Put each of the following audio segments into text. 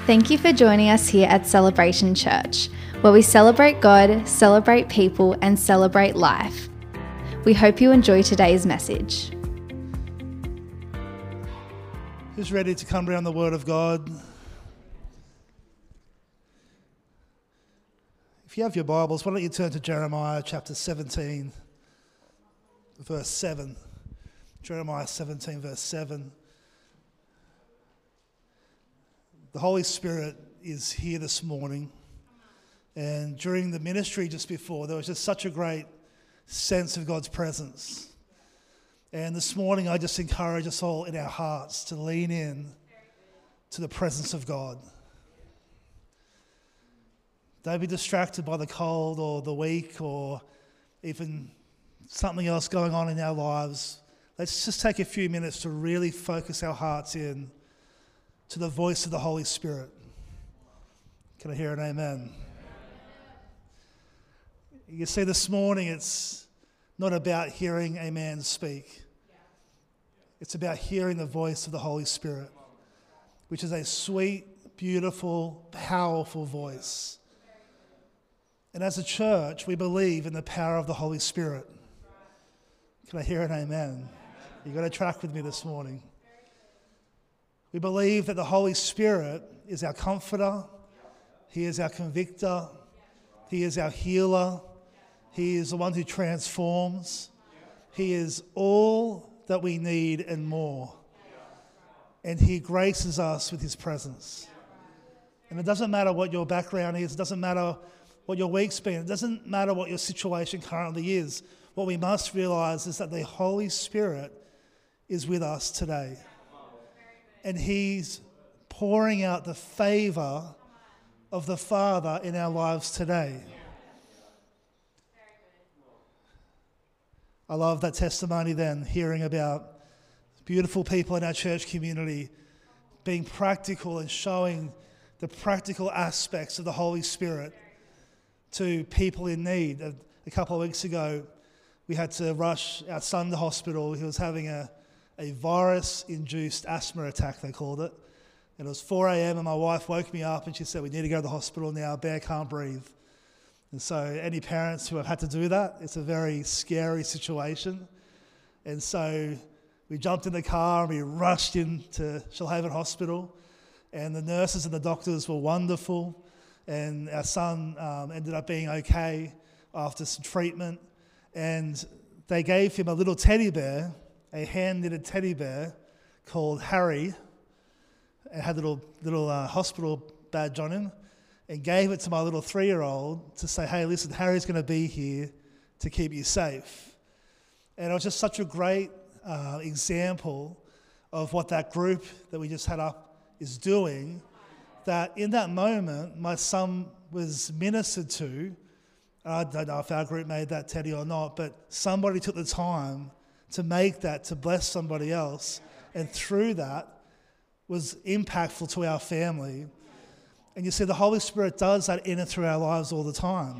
Thank you for joining us here at Celebration Church, where we celebrate God, celebrate people, and celebrate life. We hope you enjoy today's message. Who's ready to come around the Word of God? If you have your Bibles, why don't you turn to Jeremiah chapter 17, verse 7. Jeremiah 17, verse 7. The Holy Spirit is here this morning, and during the ministry just before, there was just such a great sense of God's presence. And this morning, I just encourage us all in our hearts to lean in to the presence of God. Don't be distracted by the cold or the week or even something else going on in our lives. Let's just take a few minutes to really focus our hearts in to the voice of the Holy Spirit. Can I hear an amen? You see, this morning it's not about hearing a man speak. It's about hearing the voice of the Holy Spirit, which is a sweet, beautiful, powerful voice. And as a church, we believe in the power of the Holy Spirit. Can I hear an amen? You've got to track with me this morning. We believe that the Holy Spirit is our comforter. He is our convictor. He is our healer. He is the one who transforms. He is all that we need and more. And He graces us with His presence. And it doesn't matter what your background is. It doesn't matter what your week's been. It doesn't matter what your situation currently is. What we must realize is that the Holy Spirit is with us today. And He's pouring out the favor of the Father in our lives today. I love that testimony then, hearing about beautiful people in our church community being practical and showing the practical aspects of the Holy Spirit to people in need. A couple of weeks ago, we had to rush our son to hospital. He was having a virus-induced asthma attack, they called it. And it was 4 a.m. and my wife woke me up and she said, "We need to go to the hospital now, Bear can't breathe." And so any parents who have had to do that, it's a very scary situation. And so we jumped in the car and we rushed into Shoalhaven Hospital, and the nurses and the doctors were wonderful, and our son ended up being okay after some treatment. And they gave him a little teddy bear, a hand-knitted teddy bear called Harry. It had a little hospital badge on him, and gave it to my little 3-year-old to say, "Hey, listen, Harry's going to be here to keep you safe." And it was just such a great example of what that group that we just had up is doing, that in that moment, my son was ministered to. I don't know if our group made that teddy or not, but somebody took the time to make that, to bless somebody else, and through that was impactful to our family. And you see, the Holy Spirit does that in and through our lives all the time.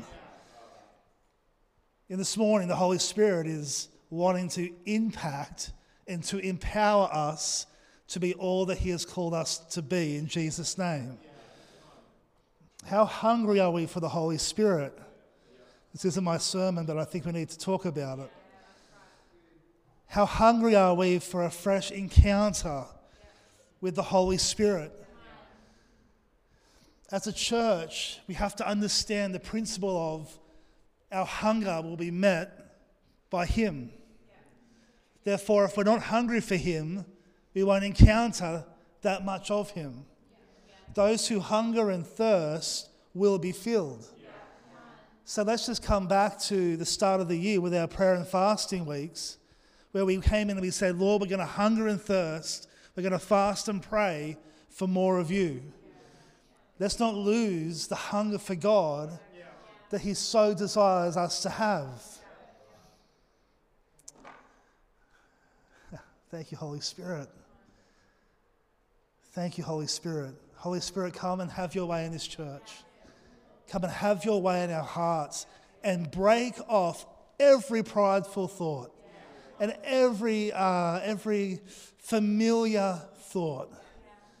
And this morning, the Holy Spirit is wanting to impact and to empower us to be all that He has called us to be in Jesus' name. How hungry are we for the Holy Spirit? This isn't my sermon, but I think we need to talk about it. How hungry are we for a fresh encounter with the Holy Spirit? As a church, we have to understand the principle of our hunger will be met by Him. Therefore, if we're not hungry for Him, we won't encounter that much of Him. Those who hunger and thirst will be filled. So let's just come back to the start of the year with our prayer and fasting weeks, where we came in and we said, "Lord, we're going to hunger and thirst. We're going to fast and pray for more of You." Let's not lose the hunger for God that He so desires us to have. Thank You, Holy Spirit. Thank You, Holy Spirit. Holy Spirit, come and have Your way in this church. Come and have Your way in our hearts and break off every prideful thought and every familiar thought.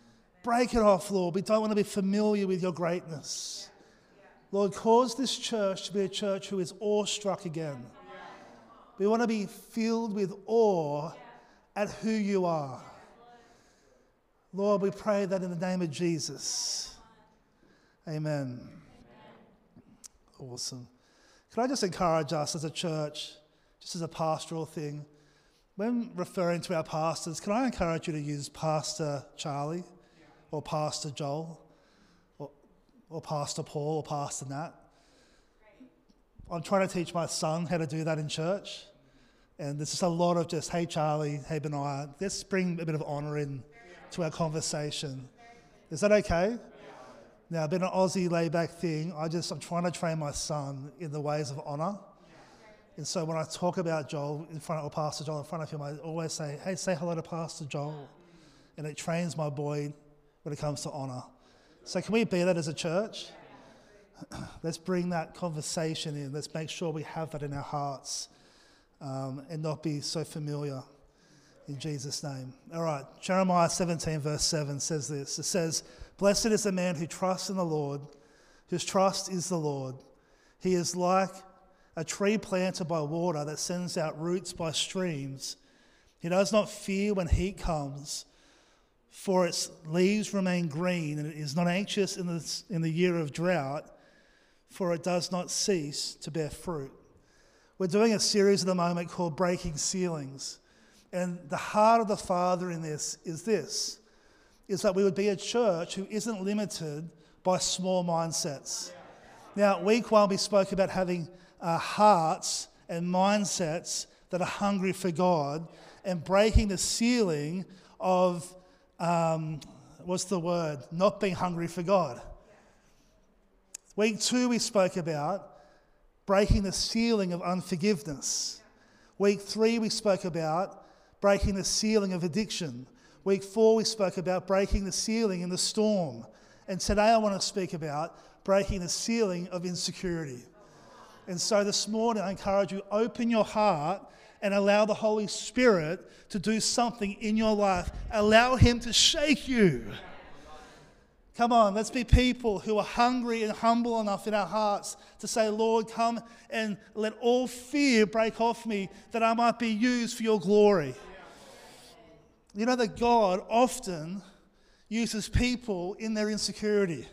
Break it off, Lord. We don't want to be familiar with your greatness. Lord, cause this church to be a church who is awestruck again. We want to be filled with awe at who you are. Lord, we pray that in the name of Jesus. Amen. Awesome. Can I just encourage us as a church, just as a pastoral thing, when referring to our pastors, can I encourage you to use Pastor Charlie or Pastor Joel or Pastor Paul or Pastor Nat? I'm trying to teach my son how to do that in church. And there's just a lot of just, hey Charlie, hey Benaiah, let's bring a bit of honour in to our conversation. Is that okay? Now, a bit of an Aussie laid-back thing, I'm trying to train my son in the ways of honour. And so when I talk about Joel or Pastor Joel in front of him, I always say, hey, say hello to Pastor Joel. And it trains my boy when it comes to honour. So can we be that as a church? Let's bring that conversation in. Let's make sure we have that in our hearts. And not be so familiar in Jesus' name. All right, Jeremiah 17 verse 7 says this. It says, blessed is the man who trusts in the Lord, whose trust is the Lord. He is like a tree planted by water that sends out roots by streams. He does not fear when heat comes, for its leaves remain green, and it is not anxious in the year of drought, for it does not cease to bear fruit. We're doing a series at the moment called Breaking Ceilings. And the heart of the Father in this is that we would be a church who isn't limited by small mindsets. Now, week 1, we spoke about having hearts and mindsets that are hungry for God and breaking the ceiling of, not being hungry for God. Week 2, we spoke about breaking the ceiling of unforgiveness. Week 3, we spoke about breaking the ceiling of addiction. Week 4, we spoke about breaking the ceiling in the storm. And today I want to speak about breaking the ceiling of insecurity. And so this morning I encourage you, open your heart and allow the Holy Spirit to do something in your life. Allow him to shake you. Come on, let's be people who are hungry and humble enough in our hearts to say, Lord, come and let all fear break off me that I might be used for your glory. You know that God often uses people in their insecurity.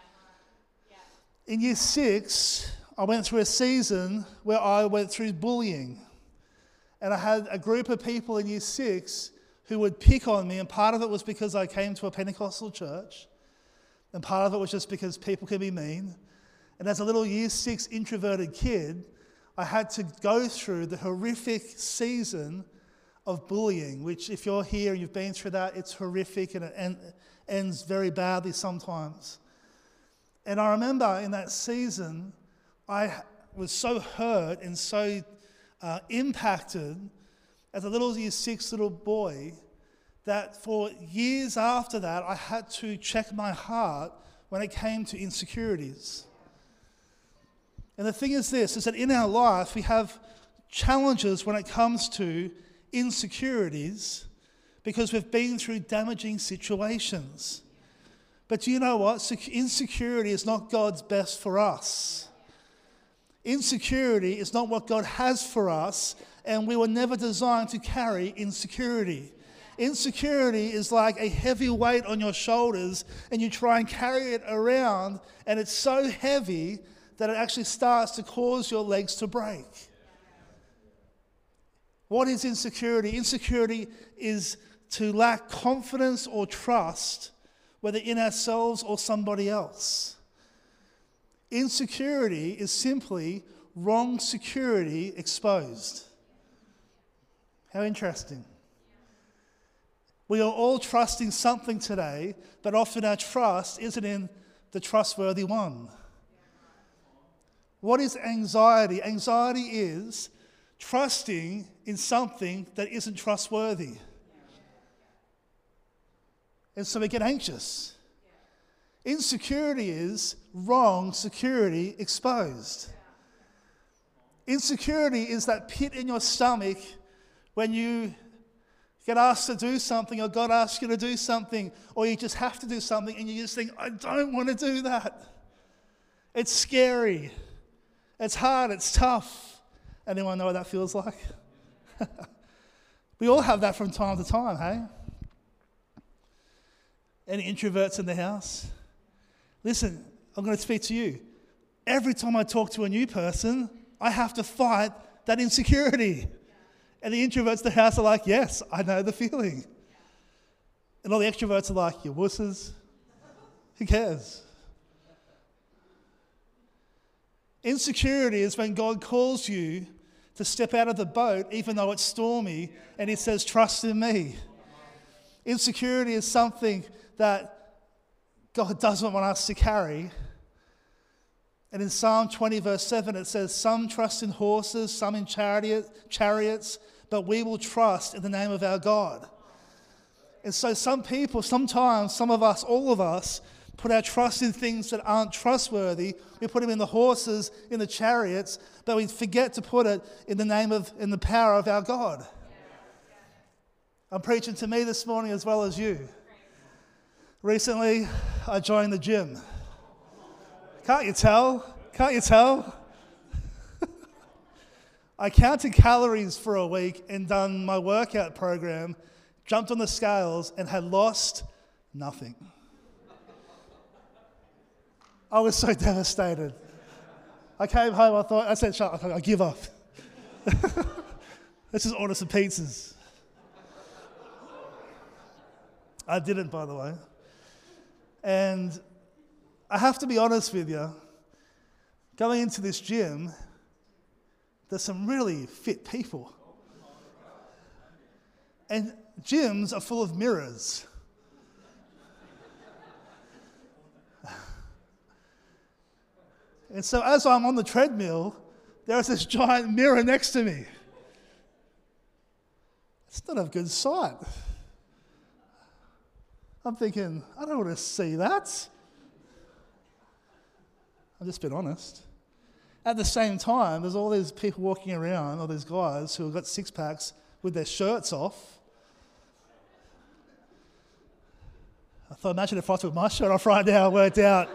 In year 6, I went through a season where I went through bullying. And I had a group of people in year 6 who would pick on me, and part of it was because I came to a Pentecostal church. And part of it was just because people can be mean. And as a little year 6 introverted kid, I had to go through the horrific season of bullying, which if you're here and you've been through that, it's horrific and it ends very badly sometimes. And I remember in that season, I was so hurt and so impacted as a little year 6 little boy that for years after that, I had to check my heart when it came to insecurities. And the thing is this, is that in our life, we have challenges when it comes to insecurities because we've been through damaging situations. But do you know what? Insecurity is not God's best for us. Insecurity is not what God has for us, and we were never designed to carry insecurity. Insecurity is like a heavy weight on your shoulders and you try and carry it around and it's so heavy that it actually starts to cause your legs to break. What is insecurity? Insecurity is to lack confidence or trust, whether in ourselves or somebody else. Insecurity is simply wrong security exposed. How interesting. We are all trusting something today, but often our trust isn't in the trustworthy one. What is anxiety? Anxiety is trusting in something that isn't trustworthy. And so we get anxious. Insecurity is wrong security exposed. Insecurity is that pit in your stomach when you get asked to do something, or God asks you to do something, or you just have to do something and you just think, I don't want to do that. It's scary. It's hard. It's tough. Anyone know what that feels like? We all have that from time to time, hey? Any introverts in the house? Listen, I'm going to speak to you. Every time I talk to a new person, I have to fight that insecurity. And the introverts in the house are like, yes, I know the feeling. And all the extroverts are like, you wusses. Who cares? Insecurity is when God calls you to step out of the boat, even though it's stormy, and he says, trust in me. Insecurity is something that God doesn't want us to carry. And in Psalm 20, verse 7, it says, some trust in horses, some in chariots, but we will trust in the name of our God. And so some people, sometimes, some of us, all of us, put our trust in things that aren't trustworthy. We put them in the horses, in the chariots, but we forget to put it in the power of our God. I'm preaching to me this morning as well as you. Recently, I joined the gym. Can't you tell? Can't you tell? I counted calories for a week and done my workout program, jumped on the scales and had lost nothing. I was so devastated. I came home, I said, shut up, I give up. Let's just order some pizzas. I didn't, by the way. And I have to be honest with you, going into this gym, there's some really fit people. And gyms are full of mirrors. And so as I'm on the treadmill, there's this giant mirror next to me. It's not a good sight. I'm thinking, I don't want to see that. I'm just being honest. At the same time, there's all these people walking around, all these guys who have got six-packs with their shirts off. I thought, imagine if I took my shirt off right now and worked out.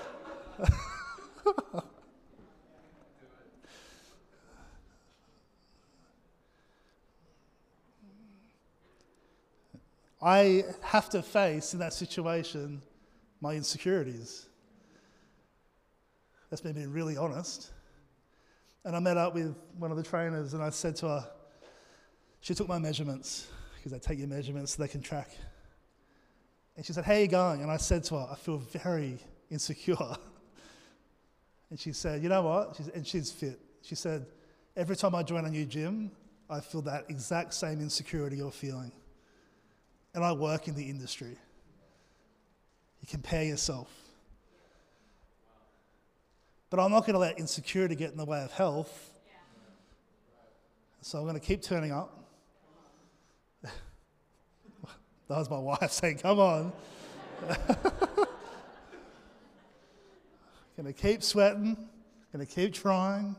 I have to face in that situation my insecurities. That's me being really honest. And I met up with one of the trainers and I said to her, she took my measurements, because they take your measurements so they can track. And she said, how are you going? And I said to her, I feel very insecure. And she said, you know what? She's fit. She said, every time I join a new gym, I feel that exact same insecurity you're feeling. And I work in the industry. You compare yourself. But I'm not going to let insecurity get in the way of health. So I'm going to keep turning up. That was my wife saying, come on. Going to keep sweating. Going to keep trying.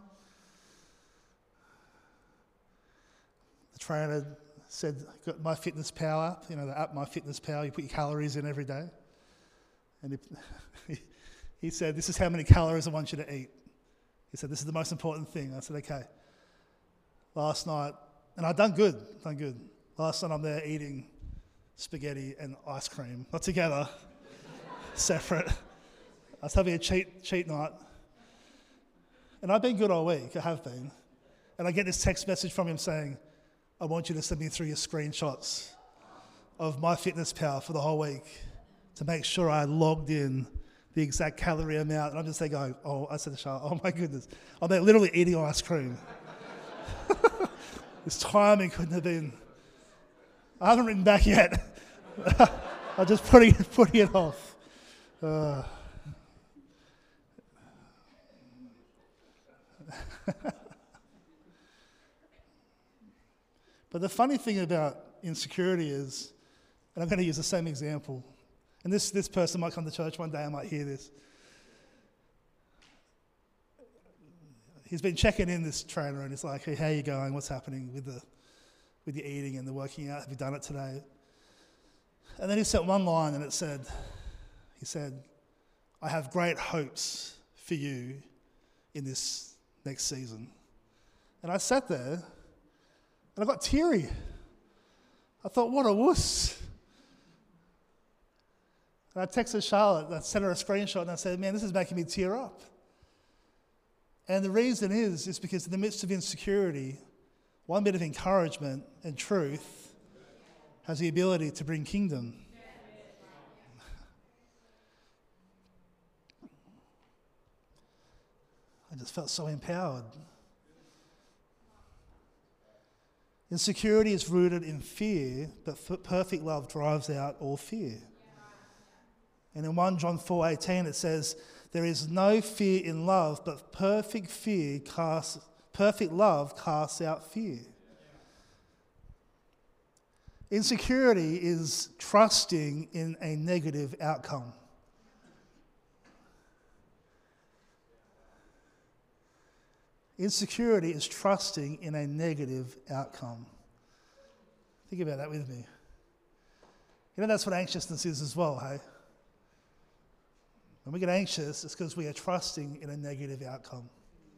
The trainer said, got MyFitnessPal app, the app MyFitnessPal, you put your calories in every day. And he said, this is how many calories I want you to eat. He said, this is the most important thing. I said, okay. Last night, and I've done good. Last night I'm there eating spaghetti and ice cream, not together, separate. I was having a cheat night. And I've been good all week, I have been. And I get this text message from him saying, I want you to send me through your screenshots of MyFitnessPal for the whole week to make sure I logged in the exact calorie amount. And I'm just there going, I said to Charlotte, oh my goodness. I'm there literally eating ice cream. This timing couldn't have been. I haven't written back yet. I'm just putting it off. But the funny thing about insecurity is, and I'm going to use the same example, and this person might come to church one day, I might hear this. He's been checking in, this trainer, and he's like, hey, how are you going? What's happening with with your eating and the working out? Have you done it today? And then he sent one line and he said, I have great hopes for you in this next season. And I sat there and I got teary. I thought, what a wuss. And I texted Charlotte, I sent her a screenshot and I said, man, this is making me tear up. And the reason is because in the midst of insecurity, one bit of encouragement and truth has the ability to bring kingdom. I just felt so empowered. Insecurity is rooted in fear, but perfect love drives out all fear. And in 1 John 4:18 it says, there is no fear in love, but perfect love casts out fear. Insecurity is trusting in a negative outcome. Insecurity is trusting in a negative outcome. Think about that with me. You know, that's what anxiousness is as well, hey? When we get anxious, it's because we are trusting in a negative outcome.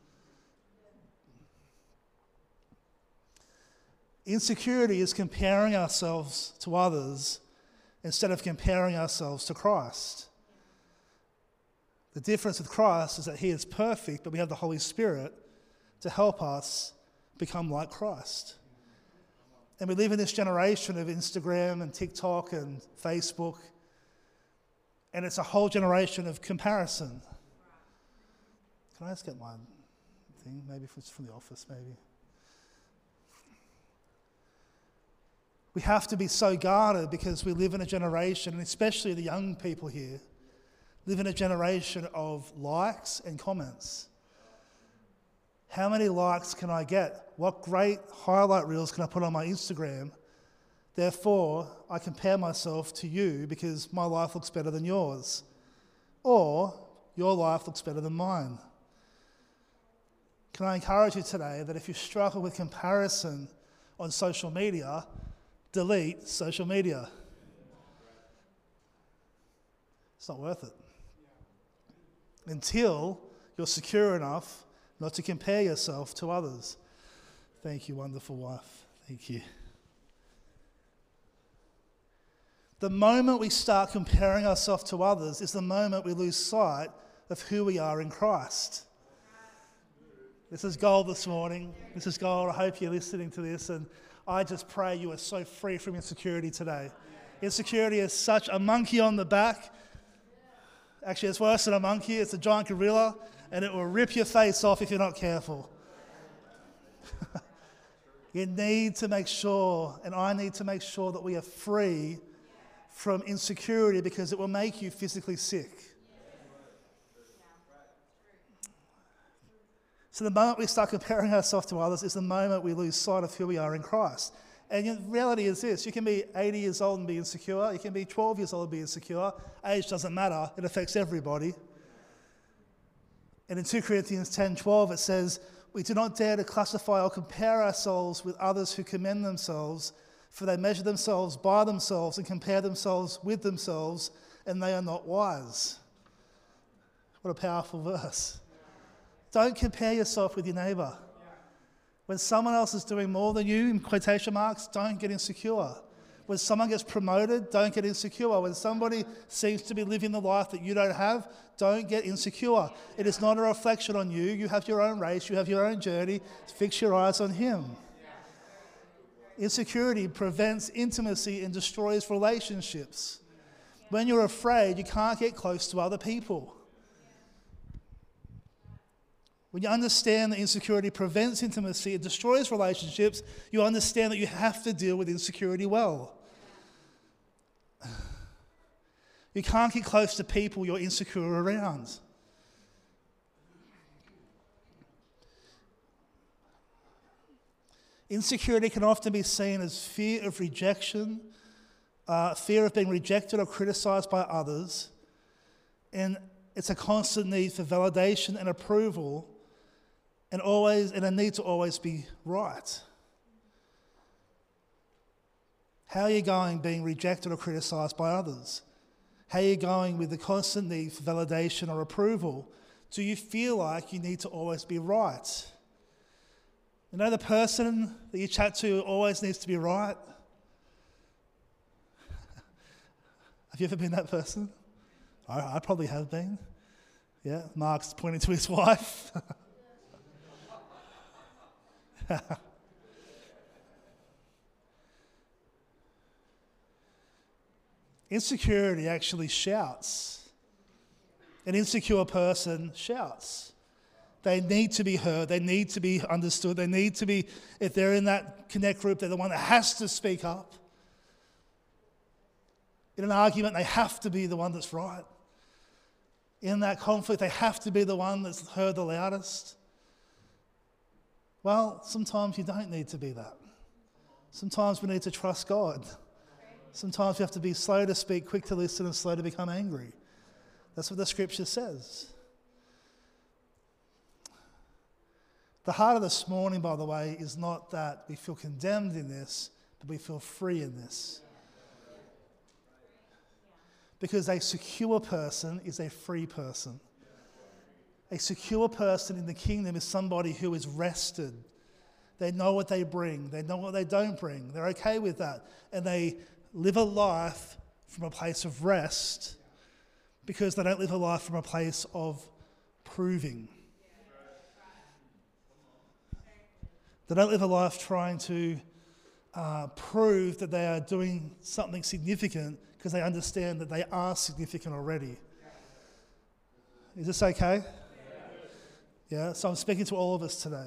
Insecurity is comparing ourselves to others instead of comparing ourselves to Christ. The difference with Christ is that he is perfect, but we have the Holy Spirit to help us become like Christ. And we live in this generation of Instagram and TikTok and Facebook, and it's a whole generation of comparison. Can I just get my thing? Maybe if it's from the office, maybe. We have to be so guarded because we live in a generation, and especially the young people here, live in a generation of likes and comments. How many likes can I get? What great highlight reels can I put on my Instagram? Therefore, I compare myself to you because my life looks better than yours. Or your life looks better than mine. Can I encourage you today that if you struggle with comparison on social media, delete social media. It's not worth it. Until you're secure enough not to compare yourself to others. Thank you, wonderful wife. Thank you. The moment we start comparing ourselves to others is the moment we lose sight of who we are in Christ. This is gold this morning. This is gold. I hope you're listening to this, and I just pray you are so free from insecurity today. Insecurity is such a monkey on the back. Actually, it's worse than a monkey. It's a giant gorilla, and it will rip your face off if you're not careful. You need to make sure, and I need to make sure, that we are free from insecurity because it will make you physically sick. So the moment we start comparing ourselves to others is the moment we lose sight of who we are in Christ. And the reality is this: you can be 80 years old and be insecure. You can be 12 years old and be insecure. Age doesn't matter. It affects everybody. And in 2 Corinthians 10:12 it says, we do not dare to classify or compare ourselves with others who commend themselves, for they measure themselves by themselves and compare themselves with themselves, and they are not wise. What a powerful verse. Don't compare yourself with your neighbour. When someone else is doing more than you, in quotation marks, don't get insecure. When someone gets promoted, don't get insecure. When somebody seems to be living the life that you don't have, don't get insecure. It is not a reflection on you. You have your own race. You have your own journey. Fix your eyes on him. Insecurity prevents intimacy and destroys relationships. When you're afraid, you can't get close to other people. When you understand that insecurity prevents intimacy, it destroys relationships, you understand that you have to deal with insecurity well. You can't get close to people you're insecure around. Insecurity can often be seen as fear of rejection, fear of being rejected or criticized by others, and it's a constant need for validation and approval, and a need to always be right. How are you going being rejected or criticised by others? How are you going with the constant need for validation or approval? Do you feel like you need to always be right? You know the person that you chat to always needs to be right? Have you ever been that person? I probably have been. Yeah, Mark's pointing to his wife. Insecurity actually shouts. An insecure person shouts. They need to be heard. They need to be understood. They need to be, if they're in that connect group, they're the one that has to speak up. In an argument, they have to be the one that's right. In that conflict, they have to be the one that's heard the loudest. Well, sometimes you don't need to be that. Sometimes we need to trust God. Sometimes we have to be slow to speak, quick to listen, and slow to become angry. That's what the scripture says. The heart of this morning, by the way, is not that we feel condemned in this, but we feel free in this. Because a secure person is a free person. A secure person in the kingdom is somebody who is rested. They know what they bring. They know what they don't bring. They're okay with that. And they live a life from a place of rest because they don't live a life from a place of proving. They don't live a life trying to prove that they are doing something significant because they understand that they are significant already. Is this okay? Yeah, so I'm speaking to all of us today.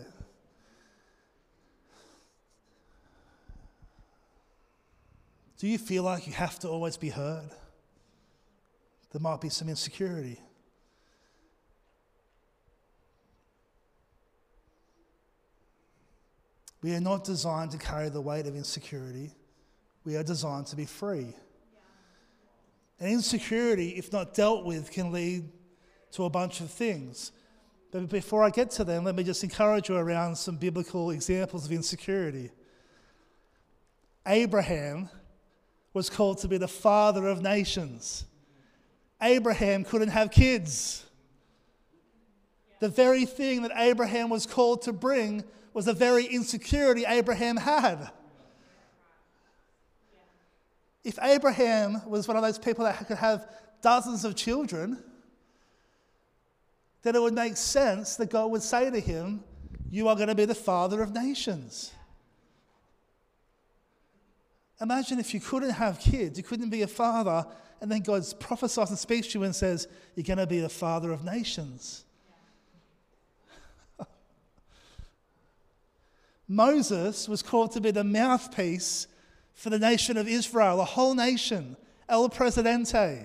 Do you feel like you have to always be heard? There might be some insecurity. We are not designed to carry the weight of insecurity. We are designed to be free. And insecurity, if not dealt with, can lead to a bunch of things. But before I get to them, let me just encourage you around some biblical examples of insecurity. Abraham was called to be the father of nations. Abraham couldn't have kids. The very thing that Abraham was called to bring was the very insecurity Abraham had. If Abraham was one of those people that could have dozens of children, then it would make sense that God would say to him, you are going to be the father of nations. Imagine if you couldn't have kids, you couldn't be a father, and then God prophesies and speaks to you and says, you're going to be the father of nations. Moses was called to be the mouthpiece for the nation of Israel, the whole nation, El Presidente.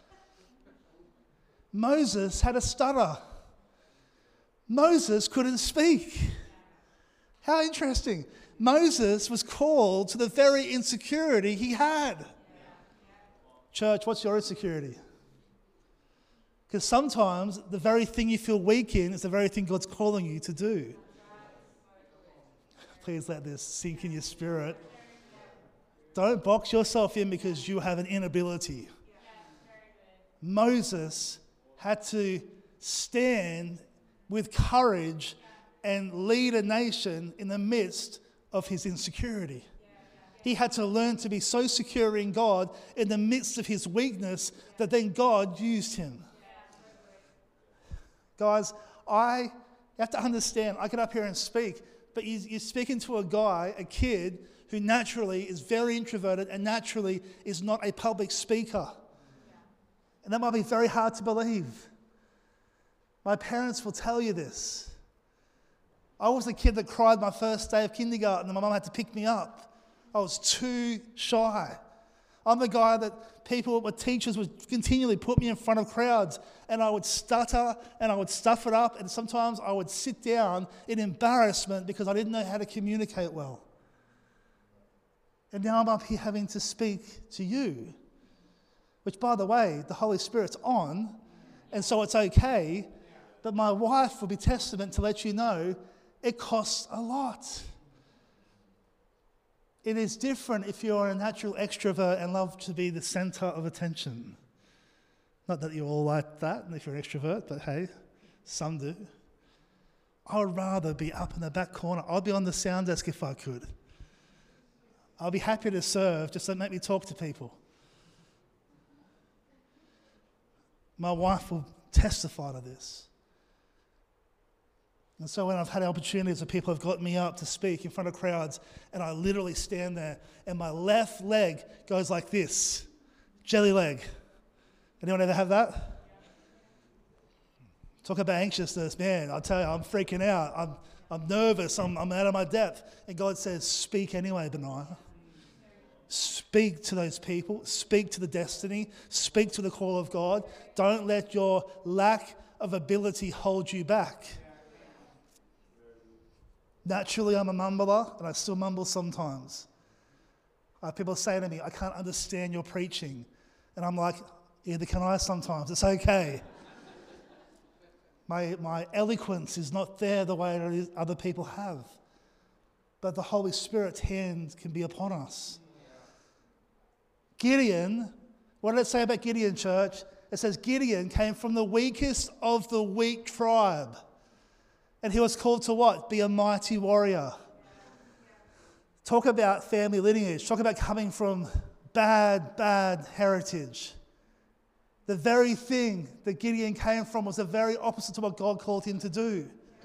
Moses had a stutter. Moses couldn't speak. How interesting. Moses was called to the very insecurity he had. Church, what's your insecurity? Because sometimes the very thing you feel weak in is the very thing God's calling you to do. Please let this sink in your spirit. Don't box yourself in because you have an inability. Moses had to stand with courage and lead a nation in the midst of his insecurity. He had to learn to be so secure in God in the midst of his weakness that then God used him. Guys, you have to understand, I get up here and speak, but you're speaking to a guy, a kid, who naturally is very introverted and naturally is not a public speaker. And that might be very hard to believe. My parents will tell you this. I was the kid that cried my first day of kindergarten and my mum had to pick me up. I was too shy. I'm the guy that teachers would continually put me in front of crowds and I would stutter and I would stuff it up and sometimes I would sit down in embarrassment because I didn't know how to communicate well. And now I'm up here having to speak to you, which by the way, the Holy Spirit's on and so it's okay, but my wife will be testament to let you know it costs a lot. It is different if you're a natural extrovert and love to be the center of attention. Not that you're all like that if you're an extrovert, but hey, some do. I would rather be up in the back corner. I'd be on the sound desk if I could. I'll be happy to serve, just don't make me talk to people. My wife will testify to this. And so when I've had opportunities where people have got me up to speak in front of crowds, and I literally stand there, and my left leg goes like this, jelly leg. Anyone ever have that? Talk about anxiousness, man. I tell you, I'm freaking out. I'm nervous. I'm out of my depth. And God says, speak anyway, Benaiah. Speak to those people. Speak to the destiny. Speak to the call of God. Don't let your lack of ability hold you back. Naturally, I'm a mumbler, and I still mumble sometimes. People say to me, I can't understand your preaching. And I'm like, either can I sometimes. It's okay. My eloquence is not there the way it is other people have. But the Holy Spirit's hand can be upon us. Gideon, what did it say about Gideon, church? It says Gideon came from the weakest of the weak tribe. And he was called to what? Be a mighty warrior. Talk about family lineage. Talk about coming from bad heritage. The very thing that Gideon came from was the very opposite to what God called him to do.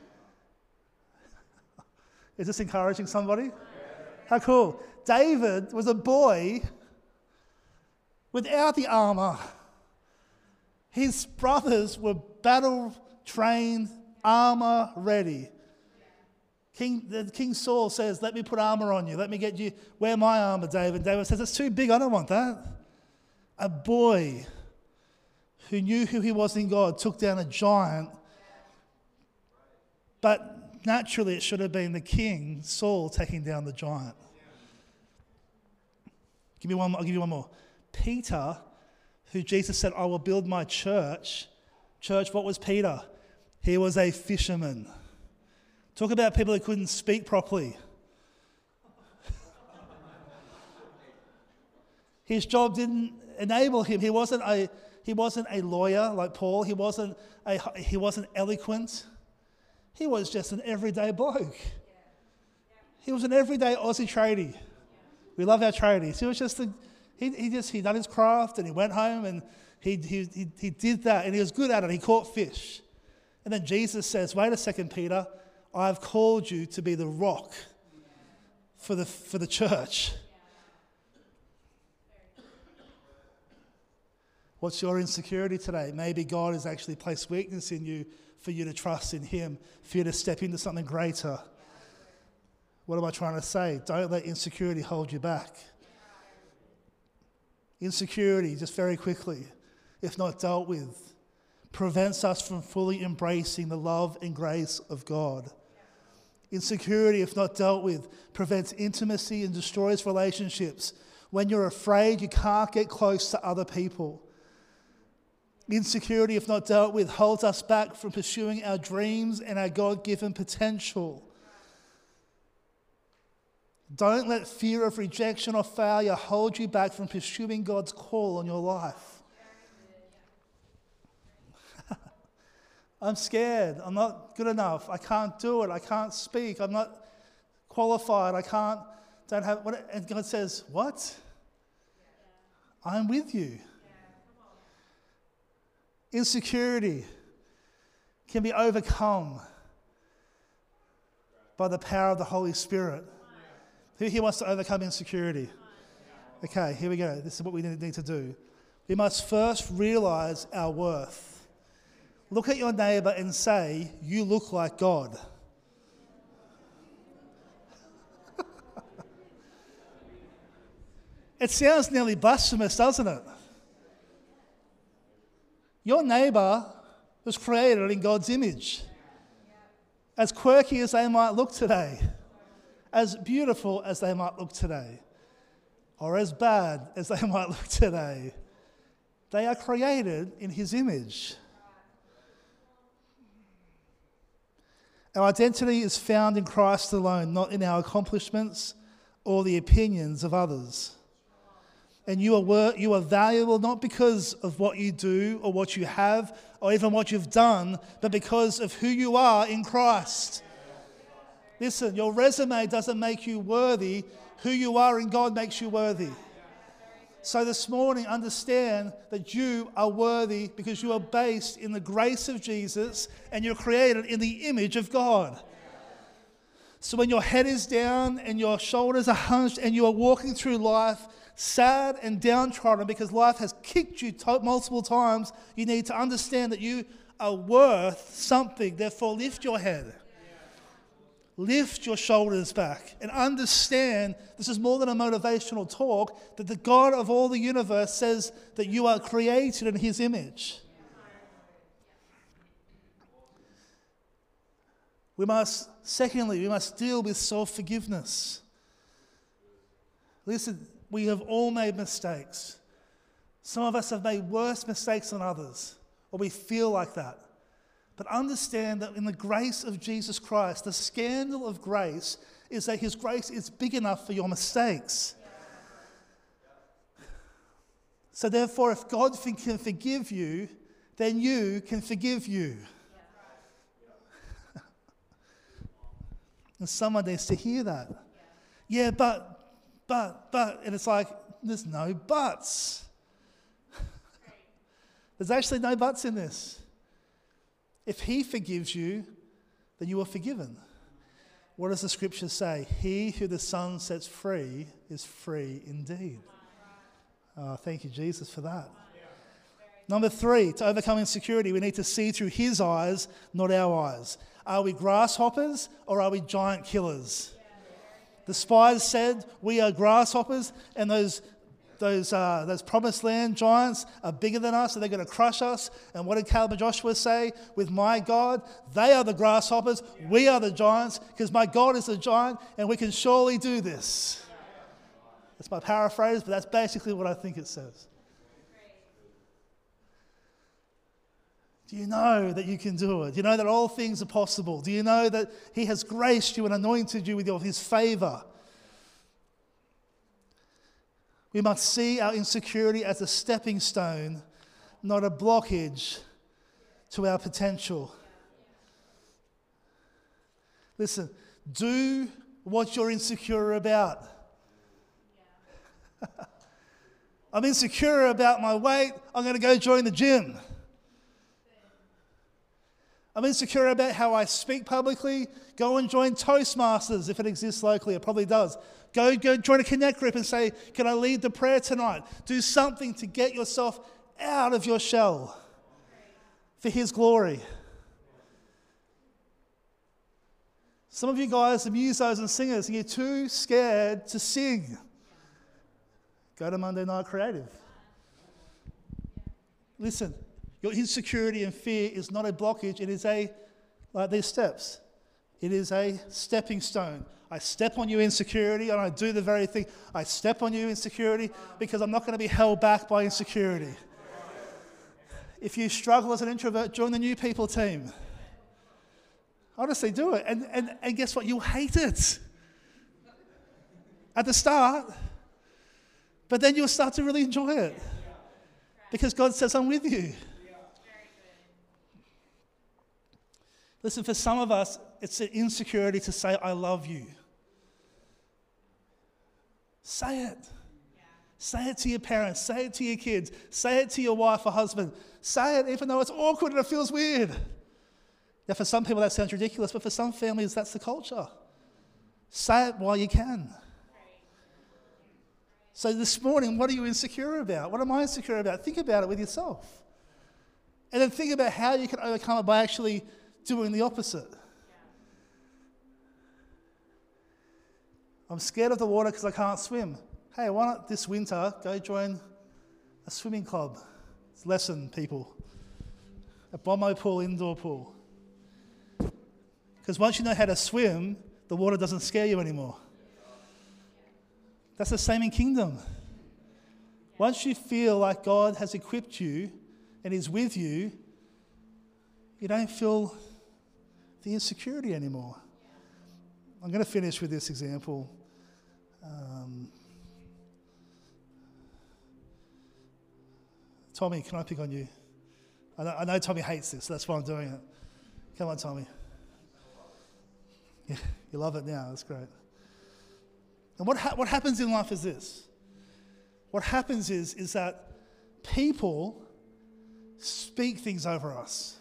Is this encouraging somebody? How cool. David was a boy without the armor. His brothers were battle-trained, armor-ready. King Saul says, let me put armor on you. Let me get you, wear my armor, David. David says, it's too big. I don't want that. A boy who knew who he was in God took down a giant. But naturally, it should have been the king, Saul, taking down the giant. I'll give you one more. Peter, who Jesus said, I will build my church. Church, what was Peter? He was a fisherman. Talk about people who couldn't speak properly. His job didn't enable him. He wasn't a lawyer like Paul. He wasn't eloquent. He was just an everyday bloke. He was an everyday Aussie tradie. We love our tradies. He was just he done his craft and he went home and he did that and he was good at it. He caught fish. And then Jesus says, wait a second, Peter, I've called you to be the rock for the church. What's your insecurity today? Maybe God has actually placed weakness in you for you to trust in him, for you to step into something greater. What am I trying to say? Don't let insecurity hold you back. Insecurity, just very quickly, if not dealt with, prevents us from fully embracing the love and grace of God. Insecurity, if not dealt with, prevents intimacy and destroys relationships. When you're afraid, you can't get close to other people. Insecurity, if not dealt with, holds us back from pursuing our dreams and our God-given potential. Don't let fear of rejection or failure hold you back from pursuing God's call on your life. I'm scared. I'm not good enough. I can't do it. I can't speak. I'm not qualified. And God says, what? I'm with you. Insecurity can be overcome by the power of the Holy Spirit. Who here wants to overcome insecurity? Okay, here we go. This is what we need to do. We must first realize our worth. Look at your neighbour and say, you look like God. It sounds nearly blasphemous, doesn't it? Your neighbour was created in God's image. As quirky as they might look today, as beautiful as they might look today, or as bad as they might look today, they are created in his image. Our identity is found in Christ alone, not in our accomplishments, or the opinions of others. And you are valuable not because of what you do or what you have or even what you've done, but because of who you are in Christ. Listen, your resume doesn't make you worthy. Who you are in God makes you worthy. So this morning, understand that you are worthy because you are based in the grace of Jesus and you're created in the image of God. So when your head is down and your shoulders are hunched and you are walking through life sad and downtrodden because life has kicked you multiple times, you need to understand that you are worth something. Therefore, lift your head. Lift your shoulders back and understand this is more than a motivational talk, that the God of all the universe says that you are created in his image. Secondly, we must deal with self-forgiveness. Listen, we have all made mistakes. Some of us have made worse mistakes than others, or we feel like that. But understand that in the grace of Jesus Christ, the scandal of grace is that his grace is big enough for your mistakes. So therefore, if God can forgive you, then you can forgive you. And someone needs to hear that. Yeah, but, and it's like, there's no buts. There's actually no buts in this. If he forgives you, then you are forgiven. What does the scripture say? He who the Son sets free is free indeed. Oh, thank you, Jesus, for that. Number 3, to overcome insecurity, we need to see through his eyes, not our eyes. Are we grasshoppers or are we giant killers? The spies said we are grasshoppers, and those promised land giants are bigger than us, and they're going to crush us. And what did Caleb and Joshua say? With my God, they are the grasshoppers, we are the giants, because my God is the giant, and we can surely do this. That's my paraphrase, but that's basically what I think it says. Do you know that you can do it? Do you know that all things are possible? Do you know that he has graced you and anointed you with his favor? We must see our insecurity as a stepping stone, not a blockage to our potential. Listen, do what you're insecure about. I'm insecure about my weight. I'm going to go join the gym. I'm insecure about how I speak publicly. Go and join Toastmasters if it exists locally. It probably does. Go join a connect group and say, can I lead the prayer tonight? Do something to get yourself out of your shell for his glory. Some of you guys are musos and singers and you're too scared to sing. Go to Monday Night Creative. Listen, your insecurity and fear is not a blockage. It is like these steps. It is a stepping stone. I step on your insecurity and I do the very thing. I step on your insecurity because I'm not going to be held back by insecurity. If you struggle as an introvert, join the new people team. Honestly, do it. And guess what? You'll hate it at the start, but then you'll start to really enjoy it because God says, I'm with you. Listen, for some of us, it's an insecurity to say, I love you. Say it. Say it to your parents. Say it to your kids. Say it to your wife or husband. Say it even though it's awkward and it feels weird. Now, for some people, that sounds ridiculous, but for some families, that's the culture. Say it while you can. So this morning, what are you insecure about? What am I insecure about? Think about it with yourself. And then think about how you can overcome it by actually doing the opposite. I'm scared of the water because I can't swim. Hey, why not this winter go join a swimming club? It's lesson, people. A Bombo pool, indoor pool. Because once you know how to swim, the water doesn't scare you anymore. That's the same in kingdom. Once you feel like God has equipped you and is with you, you don't feel the insecurity anymore. I'm going to finish with this example. Tommy, can I pick on you? I know Tommy hates this, so that's why I'm doing it. Come on, Tommy. Yeah, you love it now, that's great. And what happens in life is this. What happens is that people speak things over us.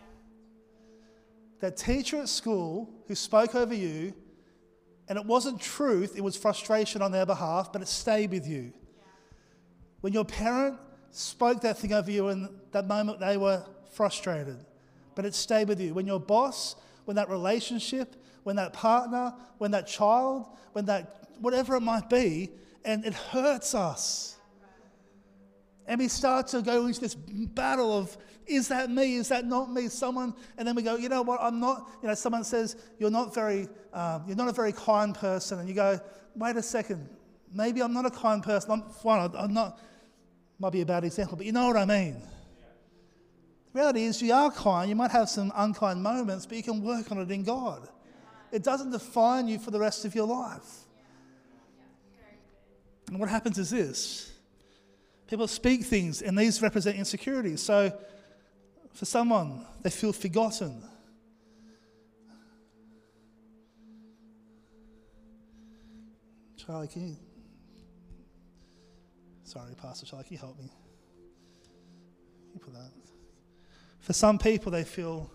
That teacher at school who spoke over you, and it wasn't truth, it was frustration on their behalf, but it stayed with you. When your parent spoke that thing over you, and that moment they were frustrated, but it stayed with you. When your boss, when that relationship, when that partner, when that child, when that whatever it might be, and it hurts us. And we start to go into this battle of, is that me? Is that not me? Someone, and then we go, you know what? I'm not. You know, someone says you're not a very kind person, and you go, wait a second, maybe I'm not a kind person. I'm not. Might be a bad example, but you know what I mean. The reality is, you are kind. You might have some unkind moments, but you can work on it in God. It doesn't define you for the rest of your life. And what happens is this. People speak things, and these represent insecurities. So for someone, they feel forgotten. Charlie, can you... Sorry, Pastor Charlie, can you help me? Can you put that? For some people, they feel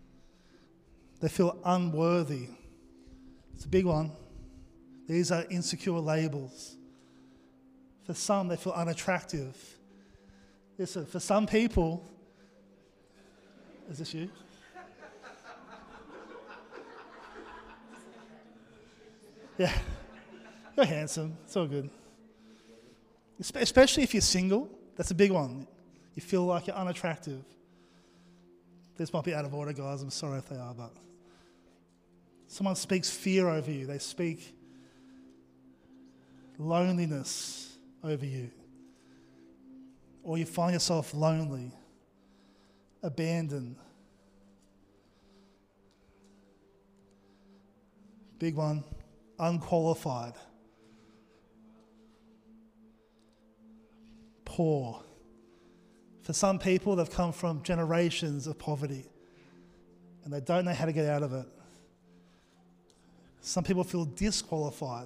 unworthy. It's a big one. These are insecure labels. For some, they feel unattractive. Listen, for some people, is this you? Yeah, you're handsome. It's all good. Especially if you're single, that's a big one. You feel like you're unattractive. This might be out of order, guys. I'm sorry if they are, but someone speaks fear over you. They speak loneliness over you. Or you find yourself lonely, abandoned. Big one, unqualified. Poor. For some people, they've come from generations of poverty and they don't know how to get out of it. Some people feel disqualified.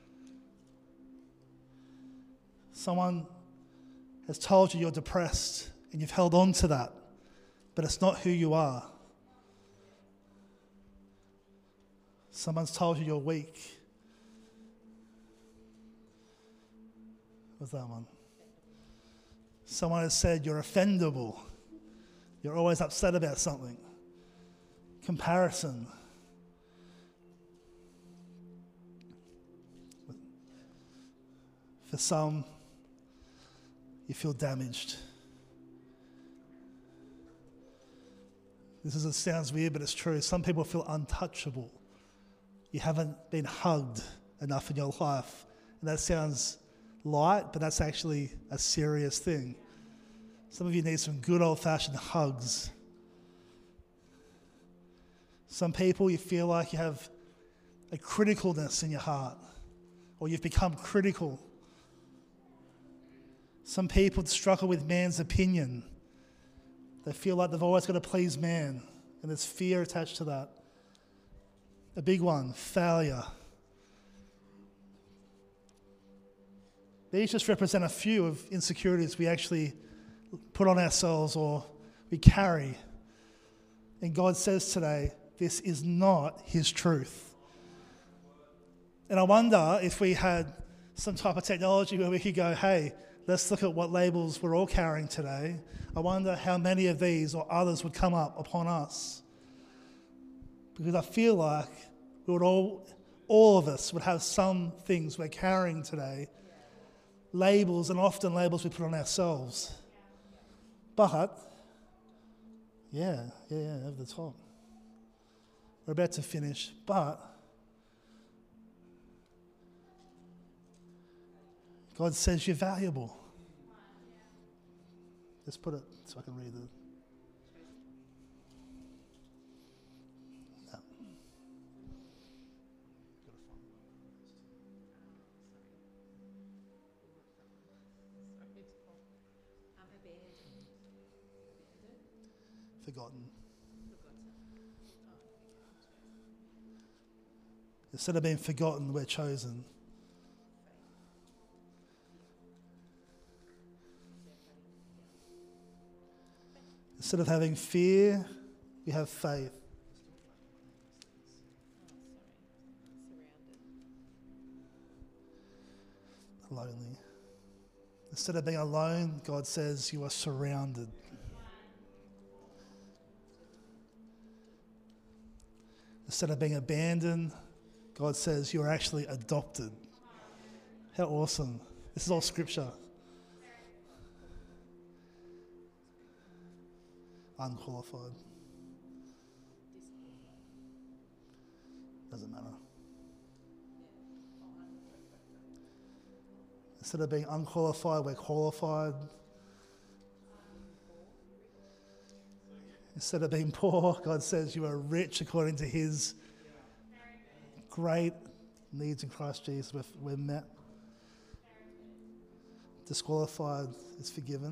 Someone has told you you're depressed and you've held on to that, but it's not who you are. Someone's told you you're weak. What's that one? Someone has said you're offendable. You're always upset about something. Comparison. For some, you feel damaged. It sounds weird, but it's true. Some people feel untouchable. You haven't been hugged enough in your life. And that sounds light, but that's actually a serious thing. Some of you need some good old-fashioned hugs. Some people, you feel like you have a criticalness in your heart, or you've become critical. Some people struggle with man's opinion. They feel like they've always got to please man, and there's fear attached to that. A big one, failure. These just represent a few of insecurities we actually put on ourselves or we carry. And God says today, this is not his truth. And I wonder if we had some type of technology where we could go, hey, let's look at what labels we're all carrying today. I wonder how many of these or others would come up upon us. Because I feel like we would all of us would have some things we're carrying today, labels, and often labels we put on ourselves. But, over the top. We're about to finish, but God says you're valuable. Let's put it so I can read it. No. forgotten. Instead of being forgotten, we're chosen. Instead of having fear, we have faith. Lonely. Instead of being alone, God says you are surrounded. Instead of being abandoned, God says you are actually adopted. How awesome. This is all scripture. Unqualified. Doesn't matter. Instead of being unqualified, we're qualified. Instead of being poor, God says you are rich according to his great needs in Christ Jesus. We're met. Disqualified is forgiven.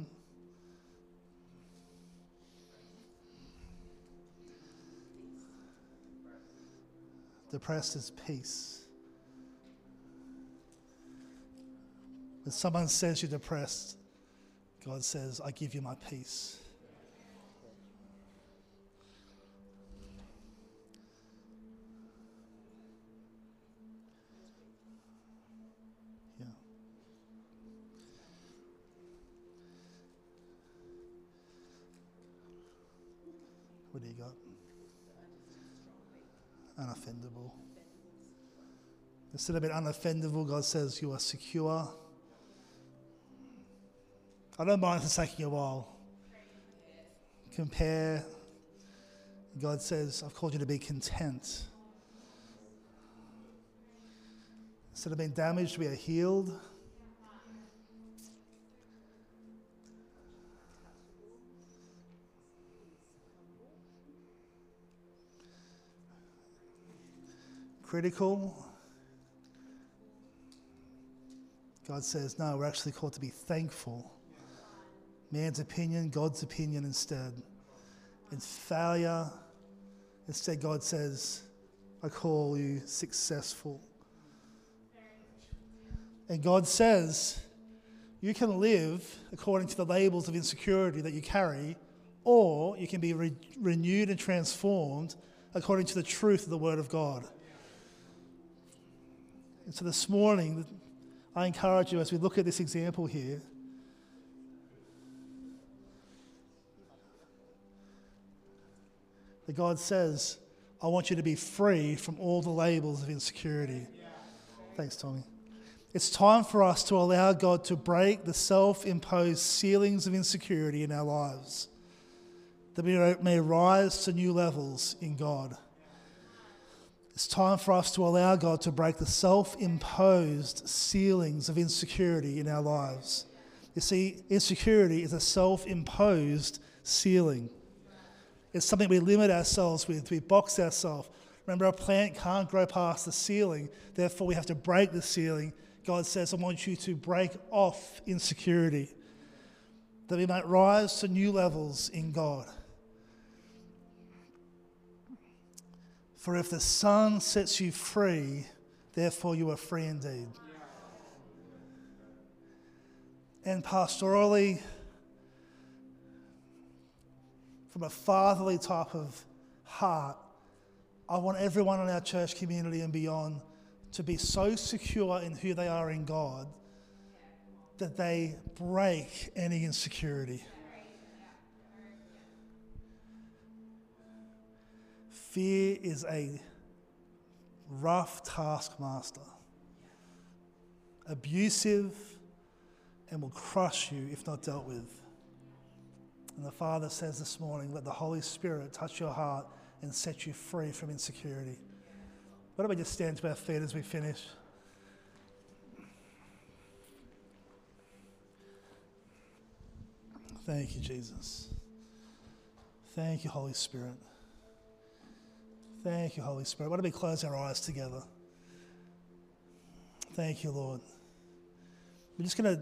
Depressed is peace. When someone says you're depressed, God says, I give you my peace. Yeah. What do you got? Unoffendable. Instead of being unoffendable, God says you are secure. I don't mind if it's taking a while. Compare. God says, I've called you to be content. Instead of being damaged, we are healed. Critical. God says, no, we're actually called to be thankful. Man's opinion, God's opinion instead. In failure, instead God says, I call you successful. And God says, you can live according to the labels of insecurity that you carry, or you can be renewed and transformed according to the truth of the Word of God. And so this morning, I encourage you as we look at this example here, that God says, I want you to be free from all the labels of insecurity. Thanks, Tommy. It's time for us to allow God to break the self-imposed ceilings of insecurity in our lives, that we may rise to new levels in God. It's time for us to allow God to break the self-imposed ceilings of insecurity in our lives. You see, insecurity is a self-imposed ceiling. It's something we limit ourselves with, we box ourselves. Remember, a plant can't grow past the ceiling, therefore we have to break the ceiling. God says, I want you to break off insecurity, that we might rise to new levels in God. For if the Son sets you free, therefore you are free indeed. And pastorally, from a fatherly type of heart, I want everyone in our church community and beyond to be so secure in who they are in God that they break any insecurity. Fear is a rough taskmaster, abusive, and will crush you if not dealt with. And the Father says this morning, let the Holy Spirit touch your heart and set you free from insecurity. Why don't we just stand to our feet as we finish? Thank you, Jesus. Thank you, Holy Spirit. Thank you, Holy Spirit. Why don't we close our eyes together? Thank you, Lord.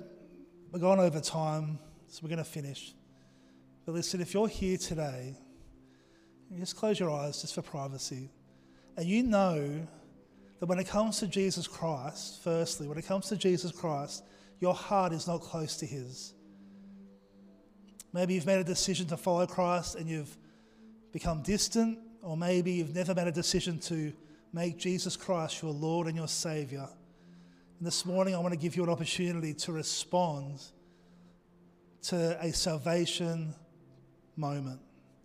We're going over time, so we're going to finish. But listen, if you're here today Just close your eyes just for privacy. And you know that when it comes to Jesus Christ, firstly, when it comes to Jesus Christ, your heart is not close to his. Maybe you've made a decision to follow Christ and you've become distant, or maybe you've never made a decision to make Jesus Christ your Lord and your Saviour. And this morning I want to give you an opportunity to respond to a salvation moment.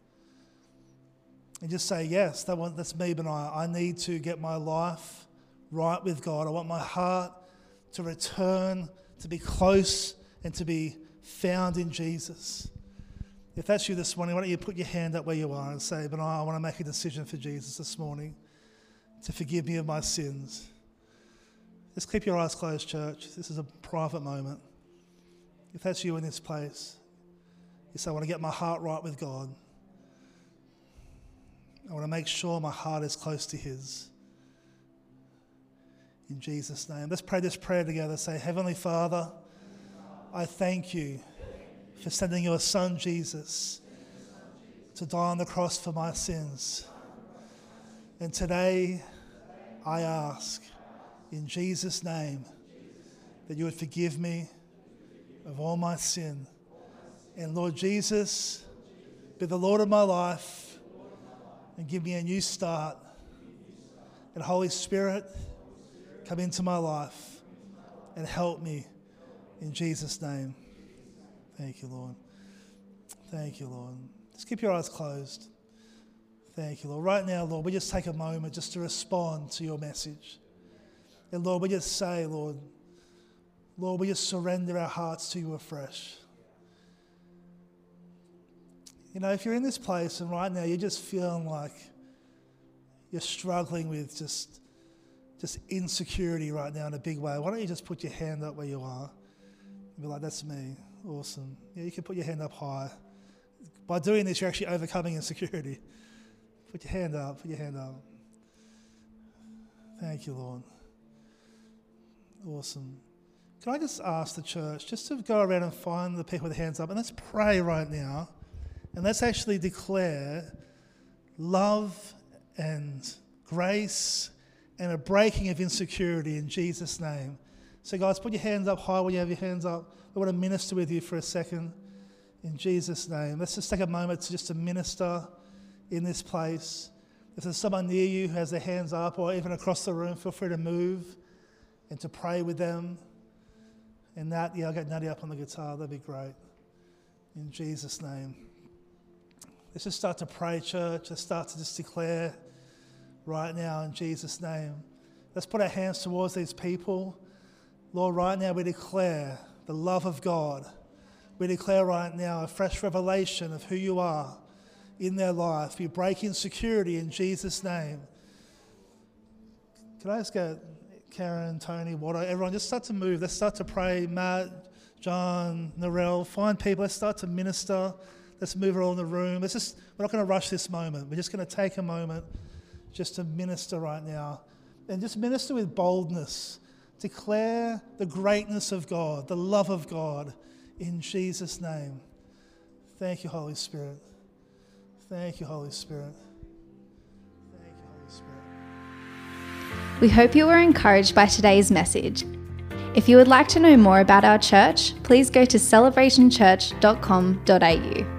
And just say, yes, that's me, Benaiah. I need to get my life right with God. I want my heart to return, to be close and to be found in Jesus. If that's you this morning, why don't you put your hand up where you are and say, Benaiah, I want to make a decision for Jesus this morning to forgive me of my sins. Just keep your eyes closed, church. This is a private moment. If that's you in this place, you say, I want to get my heart right with God. I want to make sure my heart is close to his. In Jesus' name. Let's pray this prayer together. Say, Heavenly Father, I thank you for sending your Son, Jesus, to die on the cross for my sins. And today, I ask, in Jesus' name, that you would forgive me of all my sin. And Lord Jesus, be the Lord of my life and give me a new start. And Holy Spirit, come into my life and help me in Jesus' name. Thank you, Lord. Thank you, Lord. Just keep your eyes closed. Thank you, Lord. Right now, Lord, we just take a moment just to respond to your message. And Lord, we just say, Lord, we just surrender our hearts to you afresh. You know, if you're in this place and right now you're just feeling like you're struggling with just insecurity right now in a big way, why don't you just put your hand up where you are and be like, that's me. Awesome. Yeah, you can put your hand up high. By doing this, you're actually overcoming insecurity. Put your hand up. Put your hand up. Thank you, Lord. Awesome. Can I just ask the church just to go around and find the people with their hands up, and let's pray right now. And let's actually declare love and grace and a breaking of insecurity in Jesus' name. So guys, put your hands up high when you have your hands up. I want to minister with you for a second in Jesus' name. Let's just take a moment to minister in this place. If there's someone near you who has their hands up or even across the room, feel free to move and to pray with them. And Nat, I'll get Natty up on the guitar. That'd be great. In Jesus' name. Let's just start to pray, church. Let's start to just declare right now in Jesus' name. Let's put our hands towards these people. Lord, right now we declare the love of God. We declare right now a fresh revelation of who you are in their life. We break insecurity in Jesus' name. Can I just get Karen, Tony, Watto, everyone, just start to move. Let's start to pray. Matt, John, Narelle, find people. Let's start to minister. Let's move around the room. We're not going to rush this moment. We're just going to take a moment just to minister right now. And just minister with boldness. Declare the greatness of God, the love of God in Jesus' name. Thank you, Holy Spirit. Thank you, Holy Spirit. Thank you, Holy Spirit. We hope you were encouraged by today's message. If you would like to know more about our church, please go to celebrationchurch.com.au.